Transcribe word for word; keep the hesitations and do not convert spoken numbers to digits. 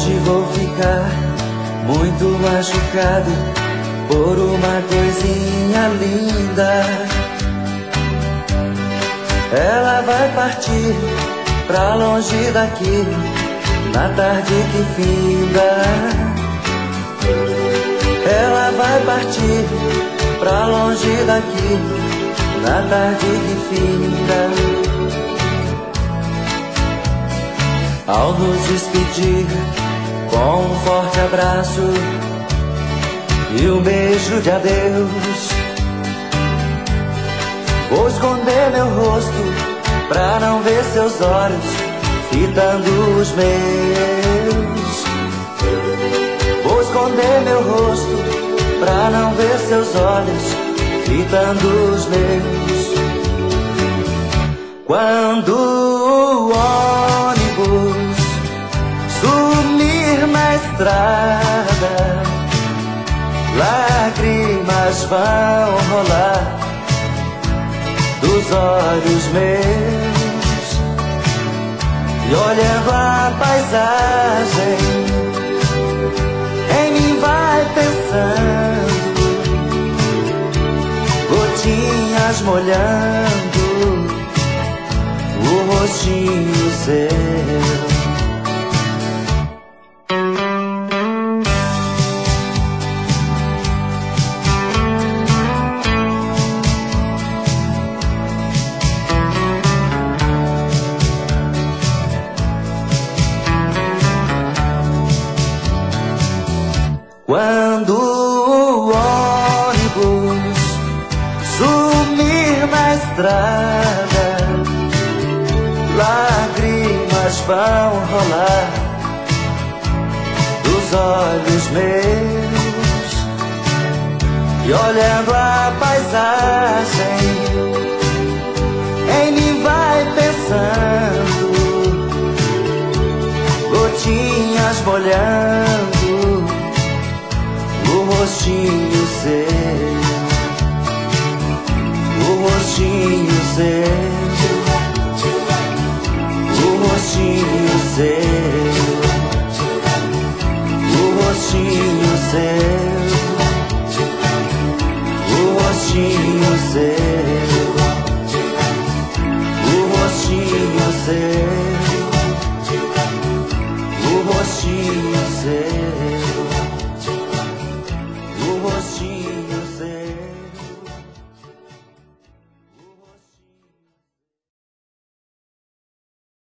Hoje vou ficar muito machucado por uma coisinha linda. Ela vai partir pra longe daqui na tarde que finda. Ela vai partir pra longe daqui na tarde que finda. Ao nos despedir com um forte abraço e um beijo de adeus, vou esconder meu rosto pra não ver seus olhos fitando os meus. Vou esconder meu rosto pra não ver seus olhos fitando os meus. Quando o ônibus sumir na estrada, lágrimas vão rolar dos olhos meus, e olhando a paisagem, em mim vai pensando, gotinhas molhando o rostinho seu. Quando o ônibus sumir na estrada, lágrimas vão rolar dos olhos meus, e olhando a paisagem, em mim vai pensando, gotinhas molhando o rostinho seu, o rostinho seu, o rostinho seu, o rostinho seu, o rostinho seu.